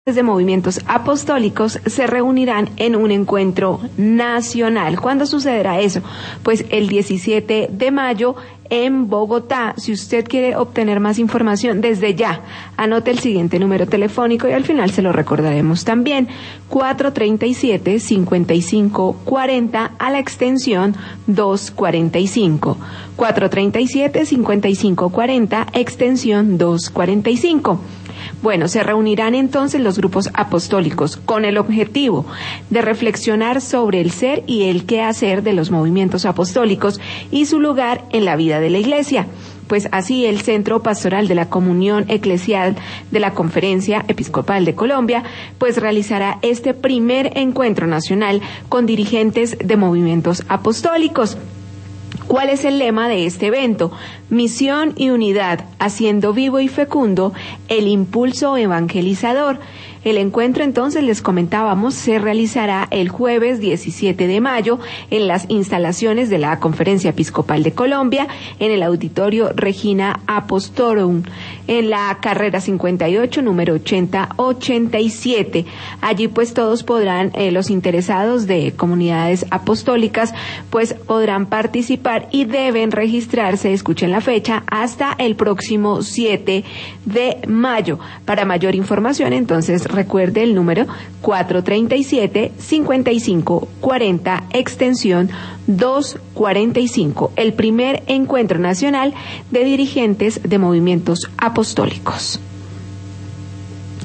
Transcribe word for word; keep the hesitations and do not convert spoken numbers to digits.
de movimientos apostólicos se reunirán en un encuentro nacional. ¿Cuándo sucederá eso? Pues el diecisiete de mayo en Bogotá. Si usted quiere obtener más información, desde ya anote el siguiente número telefónico y al final se lo recordaremos también: cuatro treinta y siete, cincuenta y cinco cuarenta a la extensión doscientos cuarenta y cinco. cuatro treinta y siete, cincuenta y cinco cuarenta, extensión doscientos cuarenta y cinco. Bueno, se reunirán entonces los grupos apostólicos con el objetivo de reflexionar sobre el ser y el quehacer de los movimientos apostólicos y su lugar en la vida de la Iglesia. Pues así el Centro Pastoral de la Comunión Eclesial de la Conferencia Episcopal de Colombia pues realizará este primer encuentro nacional con dirigentes de movimientos apostólicos. ¿Cuál es el lema de este evento? Misión y unidad, haciendo vivo y fecundo el impulso evangelizador. El encuentro, entonces, les comentábamos, se realizará el jueves diecisiete de mayo en las instalaciones de la Conferencia Episcopal de Colombia, en el Auditorio Regina Apostolorum, en la carrera cincuenta y ocho, número ochenta ochenta y siete. Allí, pues, todos podrán, eh, los interesados de comunidades apostólicas, pues, podrán participar y deben registrarse, escuchen la fecha, hasta el próximo siete de mayo. Para mayor información, entonces, recuerde el número cuatro treinta y siete, cincuenta y cinco cuarenta, extensión doscientos cuarenta y cinco, el primer encuentro nacional de dirigentes de movimientos apostólicos.